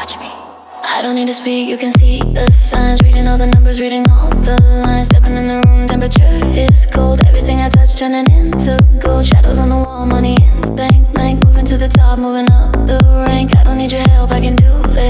I don't need to speak, you can see the signs. Reading all the numbers, reading all the lines. Stepping in the room, temperature is cold. Everything I touch turning into gold. Shadows on the wall, money in bank. Moving to the top, moving up the rank. I don't need your help, I can do it.